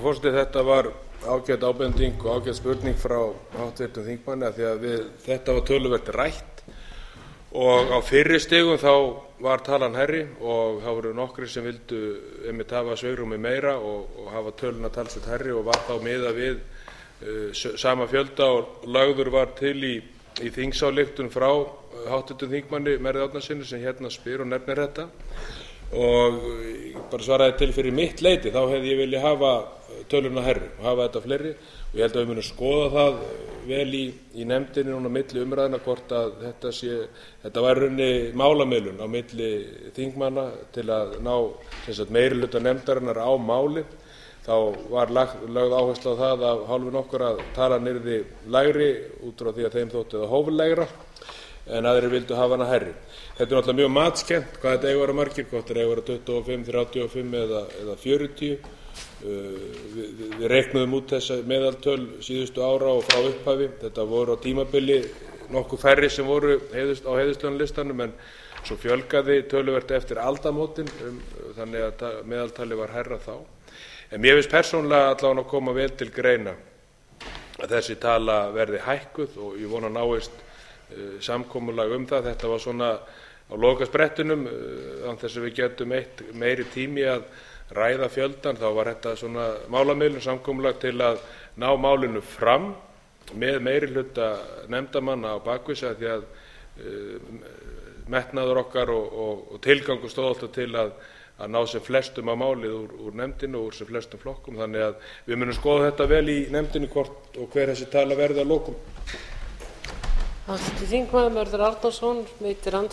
Forseti, þetta var ágæt ábending og ágæt spurning frá háttvirtum þingmanni af því að þetta var töluvert rætt og á fyrri stigum þá var talan hærri og það voru nokkrir sem vildu einmitt hafa svigrúmið meira og hafa töluna talsvert hærri og var þá miðað við sama fjölda og lagður var til í þingsályktun frá háttvirtum þingmanni Merði Árnasyni sem hérna spyr og nefnir þetta. Og bara svaraði til fyrir mitt leyti þá hefði ég viljað hafa töluna hærri og hafa þetta fleiri og ég held að við munum skoða það vel í nefndinni núna milli umræðna hvort að þetta var í rauninni málamiðlun á milli þingmanna til að ná meirihluta nefndarinnar á máli. Þá var lögð áhersla á það af hálfu nokkur að talan yrði lægri út frá því að þeim þótti það hóflegra en aðrir vildu hafa hana hærri. Þetta er náttúrulega mjög matskennt hvað þetta eiga að vera margir, hvort þetta eiga að vera 25, 35 eða 40. Við reiknuðum út þessa meðaltöl síðustu ára og frá upphafi. Þetta voru á tímabili nokkuð færri sem voru á heiðurslaunalistanum en svo fjölgaði töluvert eftir aldamótin þannig að meðaltali var hærra þá. En mér finnst persónulega allavega að koma vel til greina að þessi tala verði hækkuð og ég vona náist samkomulag það. Þetta var svona á lokasprettinum án þess að við getum eitt meiri tími að ræða fjöldan, þá var þetta svona málamiðlun samkomulag til að ná málinu fram með meirihluta nefndarmanna á bakvið sig því að metnaður okkar og tilgangur stóð alltaf til að ná sem flestum á málið úr nefndinni og úr sem flestum flokkum, þannig að við munum skoða þetta vel í nefndinni hvort og hver þessi tala verði að lokum. Háttvirtur þingmaður Mörður Árnason veitir